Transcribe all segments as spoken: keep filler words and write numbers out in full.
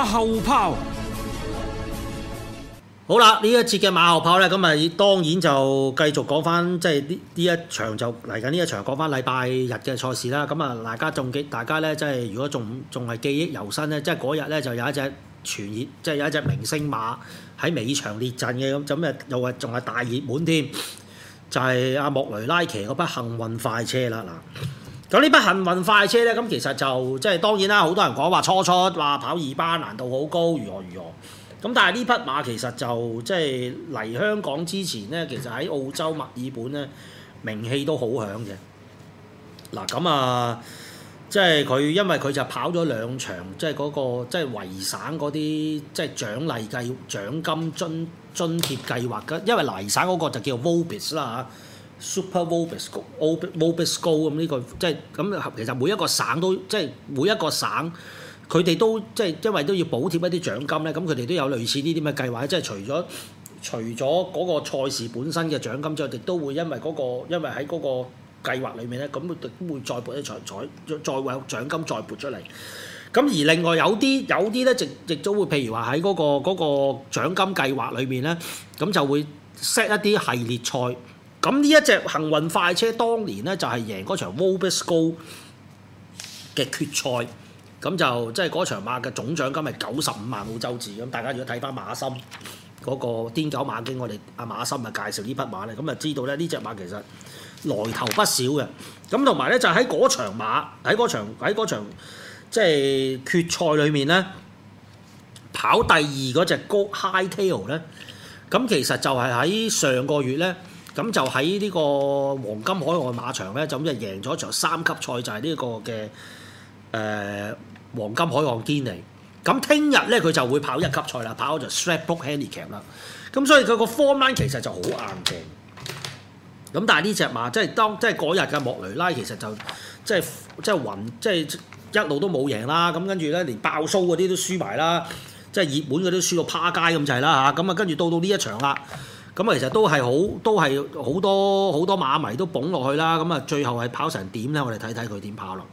後炮。 好啦，呢一節嘅馬後炮咧，咁啊當然就繼續講翻，即係呢呢一場就嚟緊呢一場講翻禮拜日嘅賽事啦。咁啊，大家仲記，大家咧即係如果仲仲係記憶猶新咧，即係嗰日咧就有一隻傳熱，即係有一隻明星馬喺尾場列陣嘅，咁咁誒又係仲係大熱門添，就係、是、阿莫雷拉騎嗰匹幸運快車啦嗱。咁呢匹幸運快車咧，咁其實就即係當然啦，好多人講話初初話跑二班難度好高，如何如何。咁但係呢匹馬其實就即係嚟香港之前咧，其實喺澳洲墨爾本咧名氣都好響嘅。嗱咁啊，即係佢因為佢就跑咗兩場，即係嗰個即係維省嗰啲即係獎勵計獎金津津貼計劃嘅，因為維省嗰個就叫 Vobis 啦嚇 ，Super Vobis Vobis Gold 咁呢個即係咁，其實每一個省都即係每一個省。佢哋都即係因為都要補貼一啲獎金咧，咁佢哋都有類似呢啲咁嘅計劃，即係除咗除咗嗰個賽事本身嘅獎金之外，亦都會因為嗰、嗰個因為喺嗰個計劃裏面咧，咁佢都會再撥一財財再為獎金再撥出嚟。咁而另外有啲有啲咧，亦亦都會譬如話喺嗰個嗰、嗰個獎金計劃裏面咧，咁就會 set 一啲系列賽。咁呢一隻幸運快車當年咧就係、是、贏嗰場 Vobis Gold 嘅決賽。咁就即係嗰場馬嘅總獎金係九十五萬澳洲紙。咁大家如果睇翻馬森嗰個癲狗馬經，我哋阿馬森啊介紹呢匹馬咧，咁就知道咧呢隻馬其實來頭不少嘅。咁同埋咧就喺嗰場馬喺嗰場喺嗰場即係決賽裏面咧跑第二嗰隻高 High Tail 咧，咁其實就係喺上個月咧，咁就喺呢個黃金海岸馬場咧，就咁就贏咗場三級賽，就係呢個嘅誒。呃黃金海岸堅尼，咁聽日咧佢就會跑一級賽啦，跑就 Stradbroke Handicap 啦。咁所以佢個 form line 其實就好硬淨。咁但係呢隻馬即係當即係嗰日嘅莫雷拉其實就即係即係暈，即係一路都冇贏啦。咁跟住咧連爆蘇嗰啲都輸埋啦，即係熱門嗰啲輸到趴街咁滯啦嚇。咁啊跟住到到呢一場啦，咁啊其實都係好都係好多好多馬迷都捧落去啦。咁啊最後係跑成點咧？我哋睇睇佢點跑咯。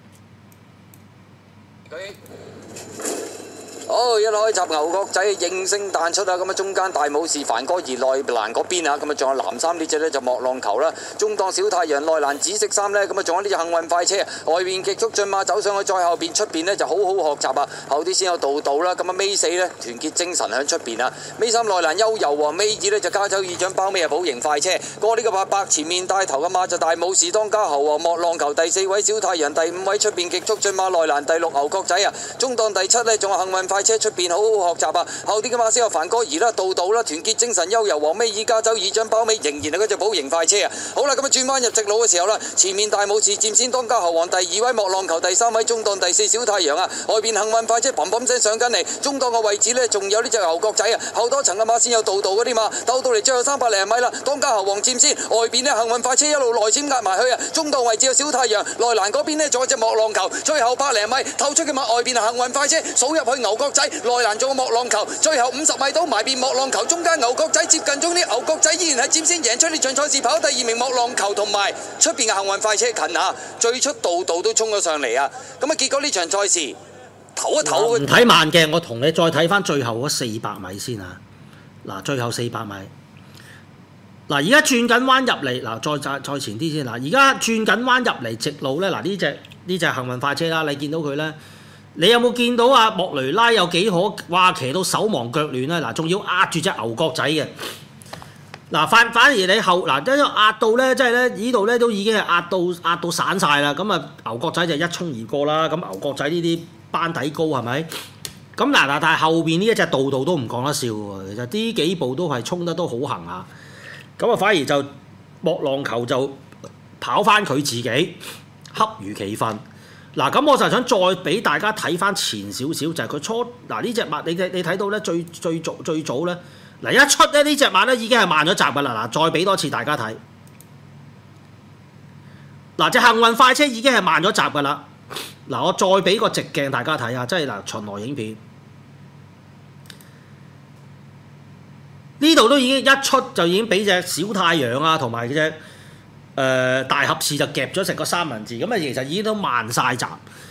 好，一開閘牛角仔應聲彈出啊！咁啊，中間大武士凡哥而內欄嗰邊啊，咁啊，仲有藍衫呢隻呢，就莫浪球啦，中檔小太陽內欄紫色衫呢，咁啊，仲有呢隻幸運快車，外邊極速進馬走上去，再後邊出邊呢，就好好學習啊！後啲先有道道啦，咁啊，尾四呢，團結精神響出邊啊！尾三內欄悠遊王，尾二呢，就加州二長包尾啊，寶型快車過呢個八百，前面帶頭嘅馬就大武士當家猴王莫浪球，第四位小太陽，第五位出邊極速進馬內欄第六牛角仔啊，中檔第七呢，仲有幸運快車出邊好好學習啊！後啲嘅馬先有凡哥兒啦、道道啦、團結精神、悠遊王尾二加州二張包尾，仍然係嗰隻寶型快車啊！好啦，咁啊轉彎入直路嘅時候啦，前面大武士佔先當家猴王，第二位莫浪球，第三位中檔第四小太陽啊！外邊幸運快車砰砰聲上緊嚟，中檔嘅位置呢，仲有呢隻牛角仔啊！後多層嘅馬先有道道嗰啲馬，鬥到嚟最後三百零米啦，當家猴王佔先，外邊呢，幸運快車一路內閃壓埋去啊！中檔位置有小太陽，內欄嗰邊呢，仲有隻莫浪球，最後百零米透出嘅馬外邊係幸運快車，數入去牛角仔。內欄仲有莫浪球，最後五十米到埋邊莫浪球，中間牛角仔接近中啲，牛角仔依然係佔先贏出呢場賽事，跑第二名莫浪球同埋出邊嘅幸運快車近下，最出道道都衝咗上嚟啊！咁啊結果呢場賽事唞一唞， 唔睇慢嘅，我同你再睇翻最後嗰四百米先啊！嗱，最後四百米，嗱而家轉緊彎入嚟，嗱再再前啲先，嗱而家轉緊彎入嚟直路咧，嗱呢隻呢隻幸運快車啦，你見到佢咧？你有冇見到啊？莫雷拉有幾可哇騎到手忙腳亂啊！嗱，仲要壓住隻牛角仔嘅。嗱，反反而你後嗱，因為壓到咧，即係咧呢度咧都已經係壓到壓到散晒啦。咁啊，牛角仔就一衝而過啦。咁牛角仔呢啲班底高係咪？咁嗱嗱，但係後邊呢一隻道道都唔講得笑喎。其實呢幾步都係衝得都好行下。咁啊，反而就莫浪球就跑翻佢自己，恰如其分。嗱，咁我就想再俾大家睇翻前少少，就係、是、佢初嗱呢隻馬，你你睇到咧最最早最早咧，嗱一出咧呢隻馬咧已經係慢咗閘噶啦，嗱再俾多次大家睇，嗱隻幸運快車已經係慢咗閘噶啦，嗱我再俾個直鏡大家睇下，即係嗱巡邏影片，呢度都已經一出就已經俾隻小太陽啊同埋隻。誒、呃、大合士就夾咗成個三文治，咁啊其實已經都慢晒閘。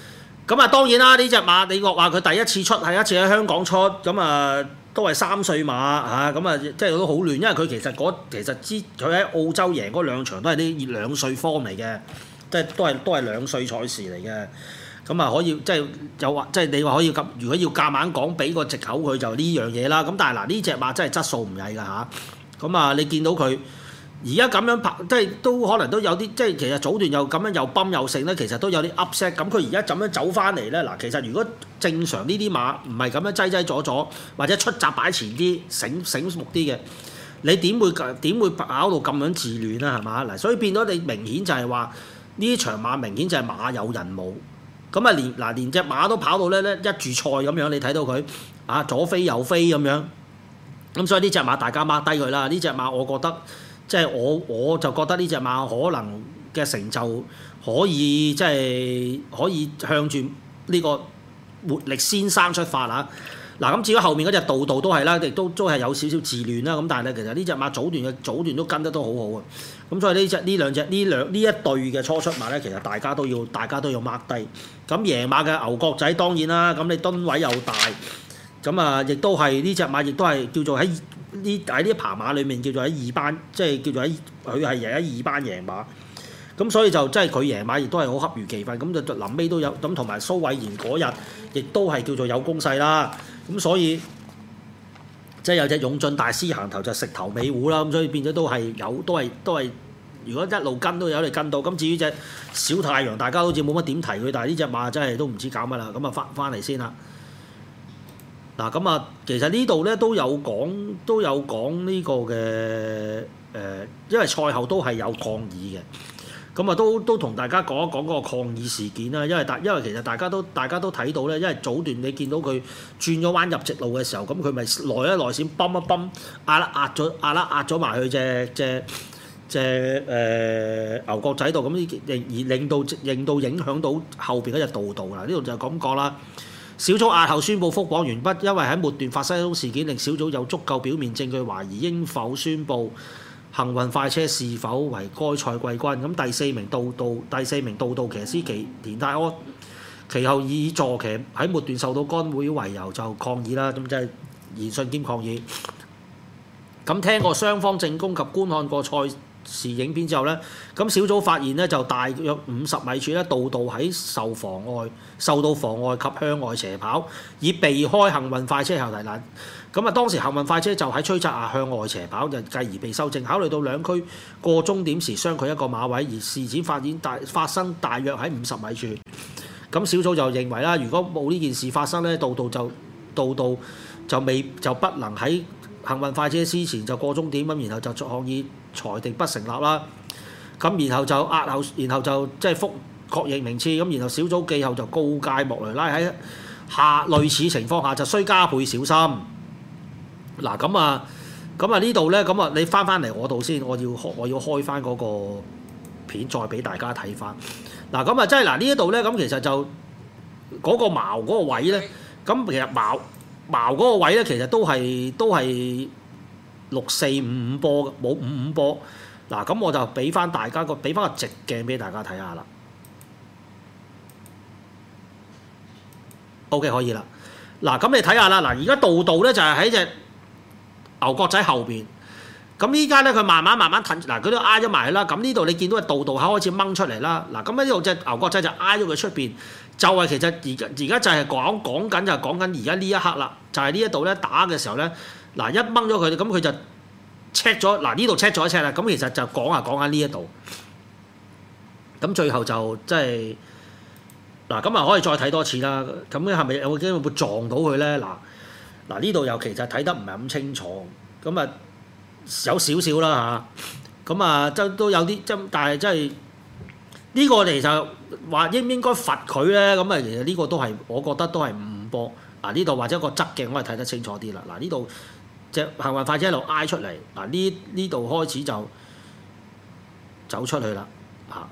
咁啊，當然啦，呢隻馬你話佢第一次出係一次喺香港出，咁啊都係三歲馬嚇，咁啊即係都好亂，因為佢其實嗰其實之佢喺澳洲贏嗰兩場都係啲兩歲 form 嚟嘅，即係都係都係兩歲賽事嚟嘅。咁啊可以即係有話即係你話可以咁，如果要夾硬講俾個藉口佢就呢樣嘢啦。咁但係嗱呢隻馬真係質素唔曳㗎嚇，咁啊你見到佢。而家咁樣拍，即係都可能都有啲，即係其實早段又咁樣又泵又剩咧，其實都有啲 upset。咁佢而家咁樣走翻嚟咧，嗱，其實如果正常呢啲馬唔係咁樣擠擠阻阻，或者出閘擺前啲，醒醒目啲嘅，你點會點會跑到咁樣自亂啊？係嘛？嗱，所以變咗你明顯就係話呢場馬明顯就係馬有人冇。咁啊連嗱連隻馬都跑到咧咧一注賽咁樣，你睇到佢啊左飛右飛咁樣。咁所以呢隻馬大家 mark 低佢啦。呢隻馬我覺得。即係我我就覺得呢隻馬可能嘅成就可以即係可以向住呢個活力先生出發啊！嗱咁至於後面嗰隻道道都係啦，亦都都係有少少自亂啦。咁但係咧，其實呢隻馬早段嘅早段都跟得都好好啊！咁所以呢隻呢兩隻呢兩呢一對嘅初出馬咧，其實大家都要大家都要 mark 低。咁贏馬嘅牛角仔當然啦，咁你噸位又大，咁啊亦都係呢隻馬亦都係叫做喺。呢喺呢爬馬裏面叫做喺二班，即係叫做喺佢係贏喺二班贏馬，咁所以就即係佢贏馬亦都係好恰如其分，咁就臨尾都有咁同埋蘇偉賢嗰日亦都係叫做有攻勢啦，咁所以即係有隻勇進大師行頭就食頭尾糊啦，咁所以變咗都係有都係都係如果一路跟都有嚟跟到，咁至於隻小太陽大家好似冇乜點提佢，但係呢隻馬真係都唔知搞乜啦，咁啊翻翻嚟先啦。嗱咁啊，其實呢度咧都有講，都有講呢個嘅誒、呃，因為賽後都係有抗議嘅，咁啊都都同大家講一講嗰個抗議事件啦。因為大因為其實大家都大家都睇到咧，因為早段你見到佢轉咗彎入直路嘅時候，咁佢咪內一內線泵一泵，壓啦壓咗壓啦壓咗埋去隻隻隻誒牛角仔度，咁而令到令到影響到後邊嗰隻道道啦。呢度就咁講啦。小組押後宣佈覆網完畢，因為喺末段發生一宗事件，令小組有足夠表面證據懷疑應否宣佈幸運快車是否為該賽季軍。咁第四名道道第四名道道騎師其田泰安，其後以坐騎喺末段受到干擾為由就抗議啦，咁即係言訊兼抗議。咁聽過雙方證供及觀看過賽事影片之後咧，咁小組發現咧就大約五十米處咧，道道喺受妨礙、受到妨礙及向外斜跑，以避開幸運快車後蹄欄。咁啊，當時幸運快車就喺催責下向外斜跑，就繼而被修正。考慮到兩區過終點時相距一個馬位，而事件發展大發生大約喺五十米處。咁小組就認為啦，如果冇呢件事發生咧，道道就道道就未就不能喺幸運快車之前就過終點，咁然後就作抗議裁定不成立啦。咁然後就押後，然後就即係覆確認名次。咁然後小組記後就告誡莫雷拉喺下類似情況下就需加倍小心。嗱咁啊，咁啊呢度咧，咁啊你翻翻嚟我度先，我要我要開翻嗰個片再俾大家睇翻。嗱咁啊，即係嗱呢一度咧，咁其實就嗰個矛嗰個位咧，咁其實矛矛嗰個位咧，其實都係都係六四五五波，冇五五波。嗱咁我就俾翻大家個俾翻個直鏡俾大家睇下啦。OK 可以啦。嗱咁你睇下啦。嗱而家道道咧就係喺隻牛角仔後邊。咁依家咧佢慢慢慢慢褪，嗱佢都挨咗埋啦。咁呢度你見到個道道口開始掹出嚟啦。嗱咁呢度隻牛角仔就挨咗佢出邊，就係、是、其實而家而家就係講講緊就係講緊而家呢一刻啦。就係、是、呢一度咧打嘅時候咧，嗱一掹咗佢，咁佢就 check 咗，嗱呢度 check 咗一 check 啦。咁其實就講下講下呢一度。咁最後就即係嗱，咁啊可以再睇多次啦。咁係咪有機會會撞到佢咧？嗱嗱呢度又其實睇得唔係咁清楚。咁啊〜有少少啦嚇，咁啊都都有啲，即但係真係呢個其實話應唔應該罰佢咧？咁啊其實呢個都係我覺得都係五五波。嗱呢度或者個側鏡可以睇得清楚啲啦。嗱呢度隻幸運快車一路挨出嚟，嗱呢呢度開始就走出去啦嚇，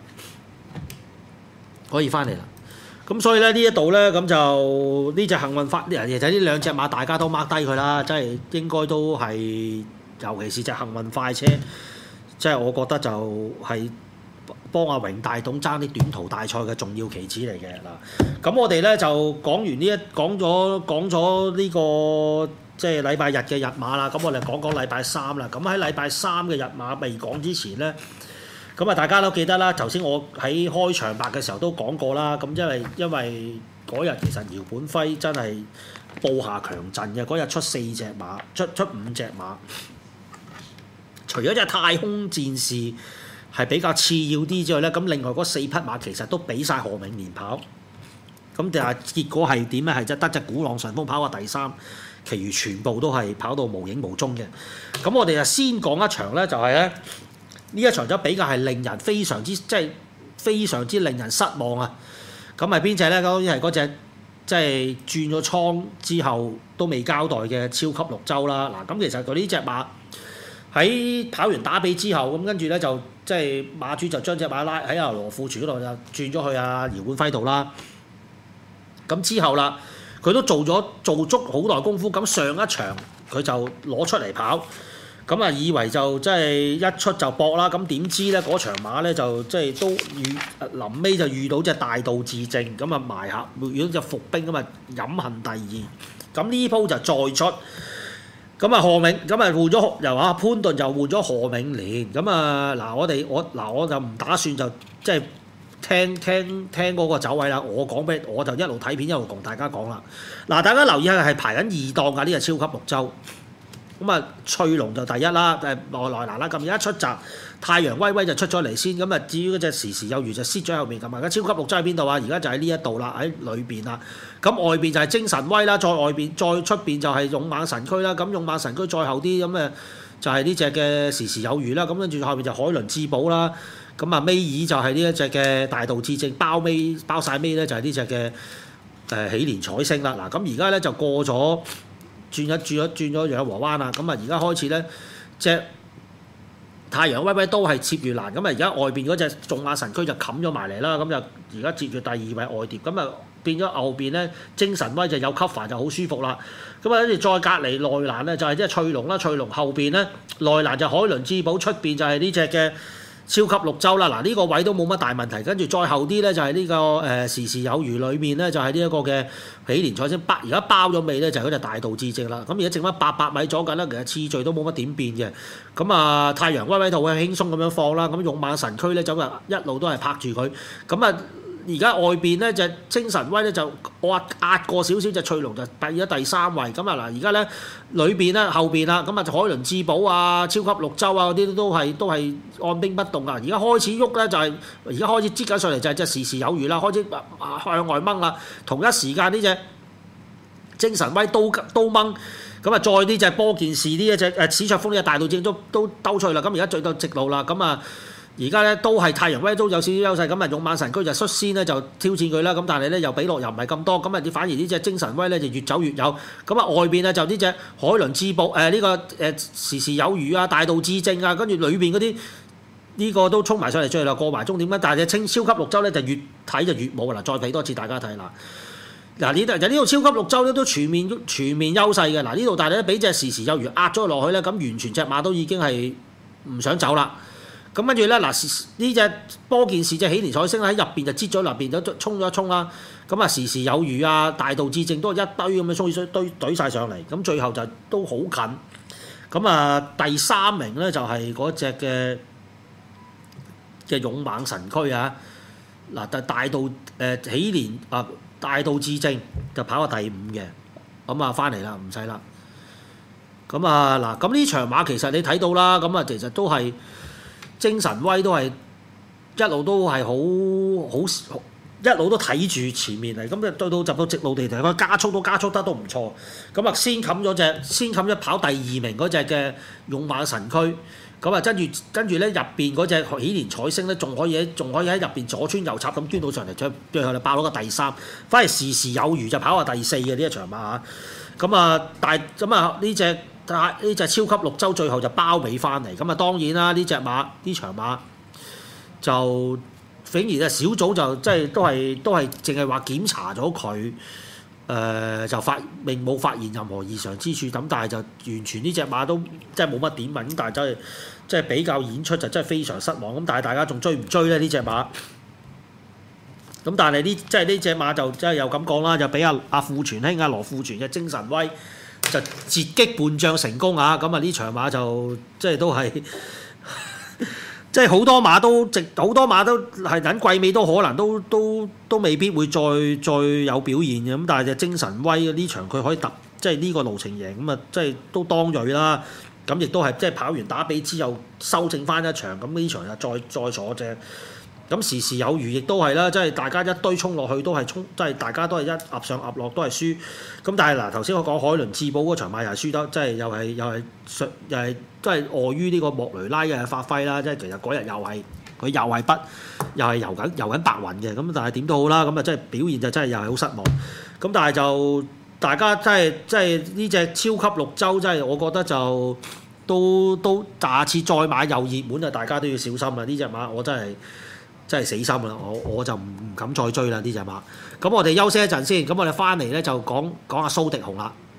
可以翻嚟啦。咁所以咧呢一度咧咁就呢隻幸運快，其實呢兩隻馬大家都 mark 低佢啦，真係應該都係。尤其是隻幸運快車，即係我覺得就係幫阿榮大董爭啲短途大賽嘅重要棋子嚟嘅嗱。咁我哋咧就講完呢一講咗講咗呢個即係禮拜日嘅日馬啦。咁我哋講講禮拜三啦。咁喺禮拜三嘅日馬未講之前咧，咁啊大家都記得啦。頭先我喺開場白嘅時候都講過啦。咁因為因為嗰日其實姚本輝真係布下強陣嘅，嗰日出四隻馬，出出五隻馬。除咗隻太空戰士係比較次要啲之外咧，咁另外嗰四匹馬其實都俾晒何永年跑，咁但係結果係點咧？係即係得隻鼓浪順風跑過第三，其餘全部都係跑到無影無蹤嘅。咁我哋就先講一場咧，就係咧呢一場就比較係令人非常之即係非常之令人失望啊！咁係邊隻咧？當然係嗰隻即係轉咗倉之後都未交代嘅超級綠洲啦。嗱，咁其實佢呢隻馬喺跑完打比之後，咁跟住咧就即係馬主就將隻馬拉喺阿羅富全嗰度就轉咗去阿姚本輝度啦。咁之後啦，佢都做咗做足好耐功夫。咁上一場佢就攞出嚟跑，咁啊以為就即係一出就搏啦。咁點知咧嗰場馬咧就即係都遇臨尾就遇到隻大道至正，咁啊埋下遇到隻伏兵咁啊飲恨第二。咁呢鋪就再出。咁啊何永咁啊換咗又話潘頓又換咗何永年。咁啊嗱我哋我嗱我就唔打算就即係聽聽聽嗰個走位啦。我講俾我就一路睇片一路同大家講啦。嗱大家留意下係排緊二檔㗎呢個超級綠洲。咁啊翠龍就第一啦，誒內內欄啦。咁而家出閘太陽威威就出咗嚟先。咁啊至於嗰隻時時有餘就蝕咗喺後面咁啊。而家超級綠洲喺邊度啊？而家就喺呢一度啦，喺裏邊啦。咁外邊就係精神威啦，再外邊再出邊就係勇猛神區啦。咁勇猛神區再後啲咁誒就係呢隻嘅時時有餘啦。咁跟住後邊就海倫智寶啦。咁啊尾二就係呢一隻嘅大道至正，包尾包曬尾咧就係呢隻嘅誒喜蓮彩星啦。嗱咁而家咧就過咗轉一轉咗轉咗養和灣啦。咁啊而家開始咧隻太陽威威都係接住欄。咁啊而家外邊嗰隻眾馬神區就冚咗埋嚟啦。咁就而家接住第二位外碟。咁啊變咗後邊咧精神威就有 cover 就好舒服啦。咁啊跟住再隔離內欄咧就係即係翠龍啦。翠龍後邊咧內欄就海倫智寶，出邊就係呢隻嘅超級綠洲啦。嗱、這、呢個位都冇乜大問題。跟住再後啲咧就係呢、這個誒、呃、時時有餘裏面咧就係呢一個嘅喜蓮彩星包，而家包咗尾咧就係嗰隻大道至正啦。咁而家剩翻八百米左近啦，其實次序都冇乜點變嘅。咁啊太陽威威度會輕鬆咁樣放啦。咁勇猛神區咧就一路都係拍住佢。咁啊而家外邊咧就精神威咧就壓壓過少少隻翠龍就第咗第三位。咁啊嗱而家咧裏邊咧後邊啦，咁啊海倫智寶啊超級綠洲啊嗰啲都係都係按兵不動啊。而家開始喐咧就係而家開始擠緊上嚟就係隻時時有餘啦，開始向外掹啦。同一時間呢隻精神威都都掹。咁啊再呢隻波件事呢一隻誒史卓峰呢隻大道正都都兜出去啦。咁而家最到直路啦。咁啊而家咧都係太陽威都有少少優勢。咁啊勇猛神區就率先咧就挑戰佢啦。咁但係咧又比落又唔係咁多。咁啊反而呢隻精神威咧就越走越有。咁啊外邊啊就呢隻海倫智寶誒呢個誒時時有餘啊大道至正啊，跟住裏邊嗰啲呢個都衝埋上嚟最後過埋終點啦。但係隻清超級綠洲咧就越睇就越冇啦。再俾多次大家睇啦。嗱呢度就呢度超級綠洲咧都全面全面優勢嘅。嗱呢度但係咧俾隻時時有餘壓咗落去咧，咁完全隻馬都已經係唔想走啦。咁跟住咧，嗱呢隻波件事隻喜蓮彩星喺入邊就擠咗入邊，就衝咗一衝啦。咁啊時時有餘啊，大道至正都係一堆咁樣衝水堆堆曬上嚟。咁最後就都好近。咁啊第三名咧就係嗰隻嘅嘅勇猛神區啊。嗱但大道誒、呃、喜蓮啊大道至正就跑過第五嘅。咁啊翻嚟啦，唔使啦。咁啊嗱，咁呢場馬其實你睇到啦，咁啊其實都係。精神威都係一路都係好好一路都睇住前面嚟，咁啊對到入到直路地頭，佢加速都加速得都唔錯。咁啊先冚咗隻，先冚咗跑第二名嗰隻嘅勇猛神區。咁啊跟住跟住咧入邊嗰隻喜蓮彩星咧，仲可以喺仲可以喺入邊左穿右插咁捐到上嚟，最最後就爆咗個第三。反而時時有餘就跑下第四嘅呢一場馬嚇。咁啊大咁啊呢隻。呢隻超級綠洲最後就包尾翻嚟。咁啊當然啦，呢隻馬呢場馬就反而啊小組就即係都係都係淨係話檢查咗佢呃、就發並冇發現任何異常之處，咁但係就完全呢隻馬都即係冇乜點問，咁但係真係即係比較演出就真係非常失望。咁但係大家仲追唔追咧呢隻馬？咁但係呢即係呢隻馬就即係又咁講啦，就俾阿阿富全兄阿羅富全嘅精神威就截擊半將成功啊！咁啊呢場馬就即係都係。即係好多馬都直，好多馬都係等季尾都可能都都都未必會再再有表現嘅。咁但係隻精神威呢場佢可以突，即係呢個路程贏咁啊，即係都當鋭啦。咁亦都係即係跑完打比之後修正翻一場，咁呢場就再再坐正。咁時時有餘，亦都係啦，即係大家一堆衝落去都係衝，即係大家都係一壓上壓落都係輸。咁但係嗱，頭先我講海倫智寶嗰場馬又係輸得，即係又係又係又係都係礙於呢個莫雷拉嘅發揮啦。即係其實嗰日又係佢又係不又係遊緊遊緊白雲嘅。咁但係點都好啦，咁啊即係表現就真係又係好失望。咁但係就大家真係即係呢隻超級綠洲，真係我覺得就都都下次再買又熱門啊！大家都要小心啊！呢隻馬我真係〜真係死心啦！我我就唔唔敢再追啦呢隻馬。咁我哋休息一陣先，咁我哋翻嚟咧就講講下蘇迪紅啦。